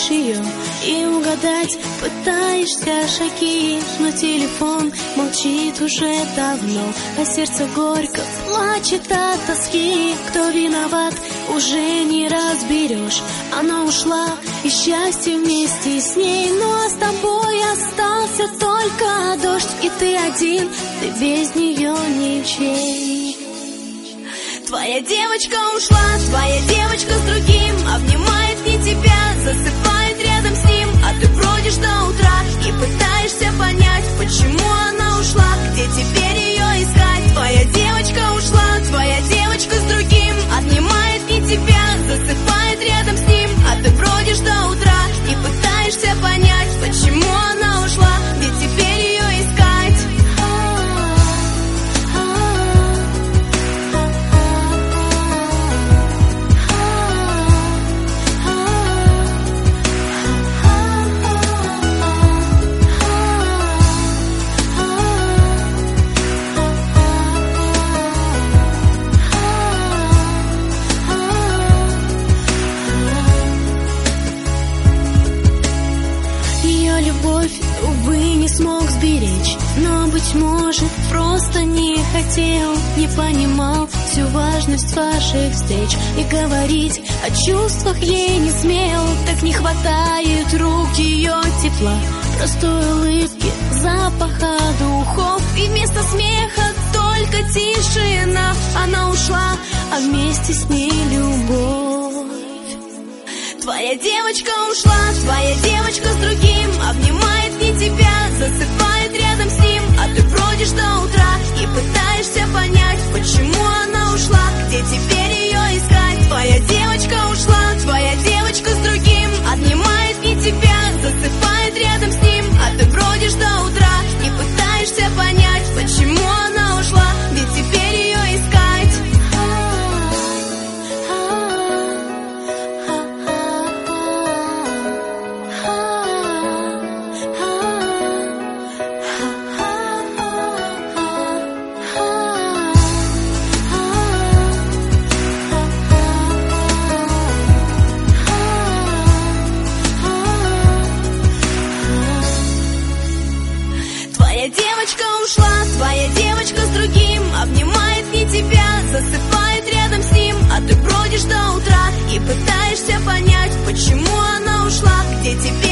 видишь ее и угадать пытаешься шаги, но телефон молчит уже давно, а сердце горько плачет от тоски. Кто виноват, уже не разберешь. Она ушла, и счастье вместе с ней, ну а с тобой остался только дождь. И ты один, ты без нее ничей. Твоя девочка ушла, твоя девочка с другим, обнимает не тебя, засыпает рядом с ним, а ты бродишь до утра и пытаешься понять, почему она ушла, где теперь ее искать. Твоя девочка ушла, твоя девочка с другим, обнимает не тебя, засыпает рядом с ним, а ты бродишь до утра и пытаешься понять, почему она ушла, где теперь ее искать. Любовь, увы, не смог сберечь, но, быть может, просто не хотел, не понимал всю важность ваших встреч, и говорить о чувствах ей не смел. Так не хватает рук ее тепла, простой улыбки, запаха духов, и вместо смеха только тишина. Она ушла, а вместе с ней любовь. Твоя девочка ушла, твоя девочка с другим, обнимает не тебя, засыпает рядом с ним, а ты бродишь до утра и пытаешься понять, почему она ушла, где теперь ее искать. Твоя девочка ушла, твоя девочка с другим, обнимает не тебя, засыпает рядом с ним, а ты бродишь до утра и пытаешься понять, почему она ушла, где теперь ее искать. Твоя девочка ушла, твоя девочка с другим, обнимает не тебя, засыпает рядом с ним, а ты бродишь до утра и пытаешься понять, почему она ушла, где теперь